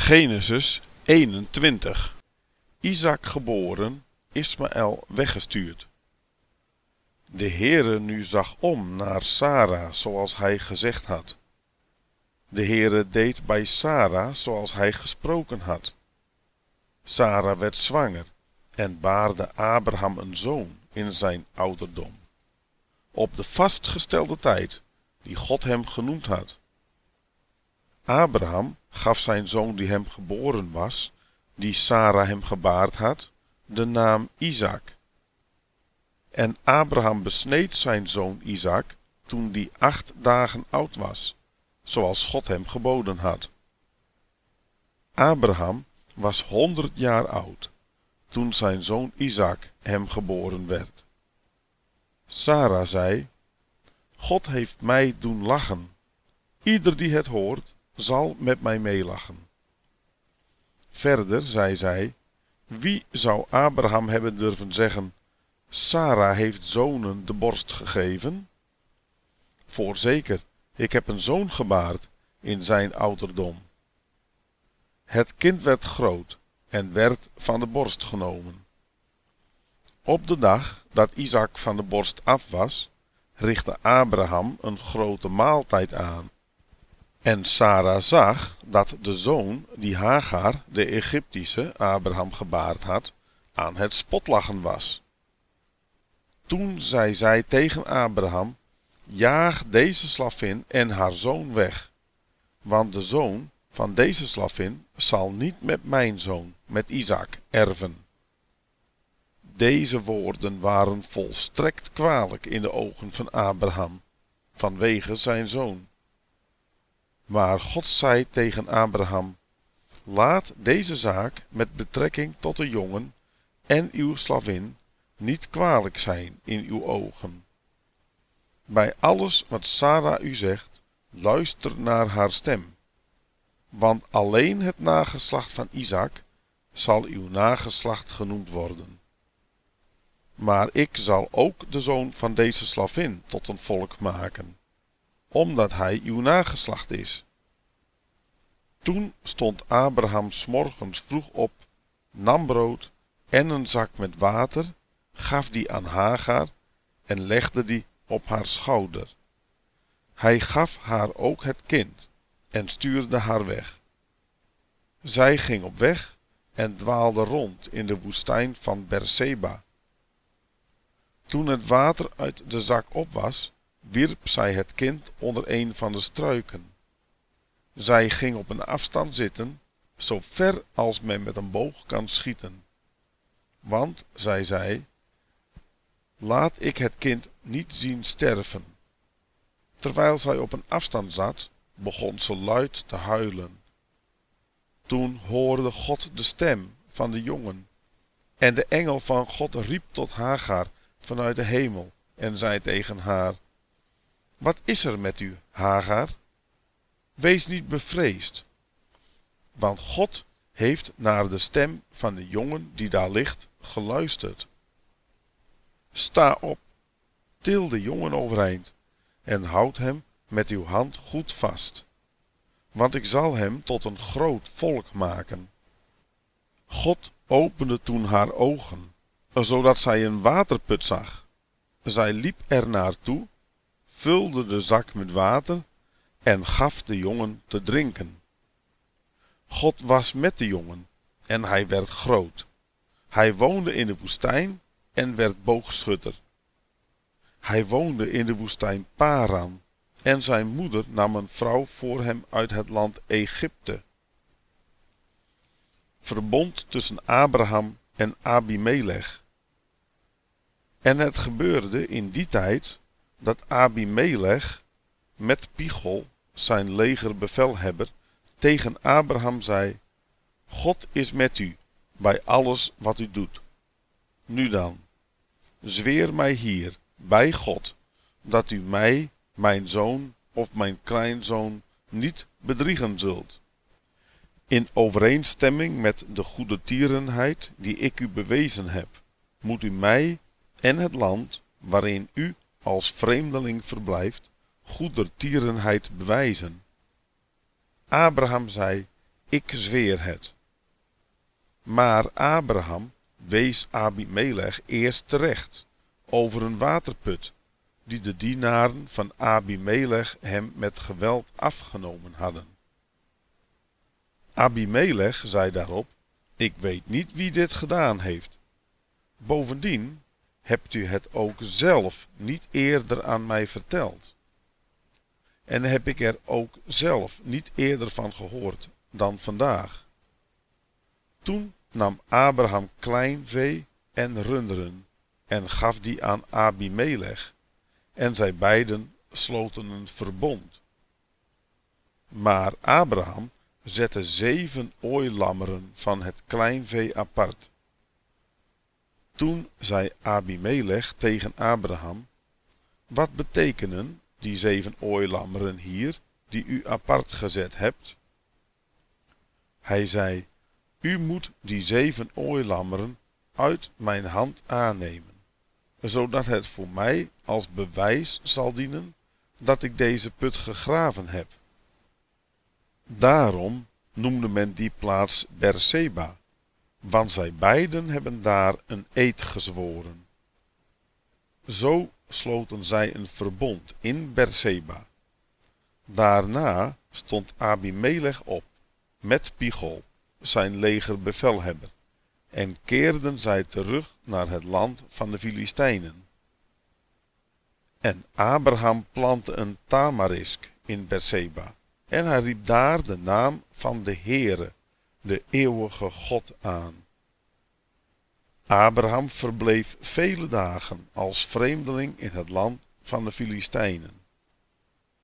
Genesis 21. Isaac geboren, Ismaël weggestuurd. De Heere nu zag om naar Sara zoals hij gezegd had. De Heere deed bij Sara zoals hij gesproken had. Sara werd zwanger en baarde Abraham een zoon in zijn ouderdom. Op de vastgestelde tijd die God hem genoemd had. Abraham gaf zijn zoon die hem geboren was, die Sara hem gebaard had, de naam Isaac. En Abraham besneed zijn zoon Isaac toen die 8 dagen oud was, zoals God hem geboden had. Abraham was 100 jaar oud, toen zijn zoon Isaac hem geboren werd. Sara zei: God heeft mij doen lachen. Ieder die het hoort, zal met mij meelachen. Verder zei zij: wie zou Abraham hebben durven zeggen: Sara heeft zonen de borst gegeven? Voorzeker, ik heb een zoon gebaard in zijn ouderdom. Het kind werd groot en werd van de borst genomen. Op de dag dat Isaac van de borst af was, richtte Abraham een grote maaltijd aan. En Sara zag dat de zoon die Hagar, de Egyptische, Abraham gebaard had, aan het spotlachen was. Toen zei zij tegen Abraham: jaag deze slavin en haar zoon weg, want de zoon van deze slavin zal niet met mijn zoon, met Isaac, erven. Deze woorden waren volstrekt kwalijk in de ogen van Abraham, vanwege zijn zoon. Maar God zei tegen Abraham: laat deze zaak met betrekking tot de jongen en uw slavin niet kwalijk zijn in uw ogen. Bij alles wat Sara u zegt, luister naar haar stem. Want alleen het nageslacht van Isaac zal uw nageslacht genoemd worden. Maar ik zal ook de zoon van deze slavin tot een volk maken, omdat hij uw nageslacht is. Toen stond Abraham 's morgens vroeg op, nam brood en een zak met water, gaf die aan Hagar en legde die op haar schouder. Hij gaf haar ook het kind en stuurde haar weg. Zij ging op weg en dwaalde rond in de woestijn van Berseba. Toen het water uit de zak op was, wierp zij het kind onder een van de struiken. Zij ging op een afstand zitten, zo ver als men met een boog kan schieten. Want, zei zij, laat ik het kind niet zien sterven. Terwijl zij op een afstand zat, begon ze luid te huilen. Toen hoorde God de stem van de jongen, en de engel van God riep tot Hagar vanuit de hemel en zei tegen haar: wat is er met u, Hagar? Wees niet bevreesd, want God heeft naar de stem van de jongen die daar ligt geluisterd. Sta op, til de jongen overeind en houd hem met uw hand goed vast, want ik zal hem tot een groot volk maken. God opende toen haar ogen, zodat zij een waterput zag. Zij liep er naartoe, vulde de zak met water en gaf de jongen te drinken. God was met de jongen en hij werd groot. Hij woonde in de woestijn en werd boogschutter. Hij woonde in de woestijn Paran en zijn moeder nam een vrouw voor hem uit het land Egypte. Verbond tussen Abraham en Abimelech. En het gebeurde in die tijd dat Abimelech met Pichol, zijn legerbevelhebber, tegen Abraham zei: God is met u bij alles wat u doet. Nu dan, zweer mij hier bij God dat u mij, mijn zoon of mijn kleinzoon niet bedriegen zult. In overeenstemming met de goedertierenheid die ik u bewezen heb, moet u mij en het land waarin u als vreemdeling verblijft, goedertierenheid bewijzen. Abraham zei: ik zweer het. Maar Abraham wees Abimelech eerst terecht over een waterput, die de dienaren van Abimelech hem met geweld afgenomen hadden. Abimelech zei daarop: ik weet niet wie dit gedaan heeft. Bovendien hebt u het ook zelf niet eerder aan mij verteld. En heb ik er ook zelf niet eerder van gehoord dan vandaag. Toen nam Abraham kleinvee en runderen en gaf die aan Abimelech, en zij beiden sloten een verbond. Maar Abraham zette 7 ooilammeren van het kleinvee apart. Toen zei Abimelech tegen Abraham: wat betekenen die 7 ooilammeren hier, die u apart gezet hebt? Hij zei: u moet die 7 ooilammeren uit mijn hand aannemen, zodat het voor mij als bewijs zal dienen dat ik deze put gegraven heb. Daarom noemde men die plaats Berseba, want zij beiden hebben daar een eed gezworen. Zo sloten zij een verbond in Berseba. Daarna stond Abimelech op met Pichol, zijn legerbevelhebber, en keerden zij terug naar het land van de Filistijnen. En Abraham plantte een tamarisk in Berseba, en hij riep daar de naam van de Heere, de eeuwige God, aan. Abraham verbleef vele dagen als vreemdeling in het land van de Filistijnen.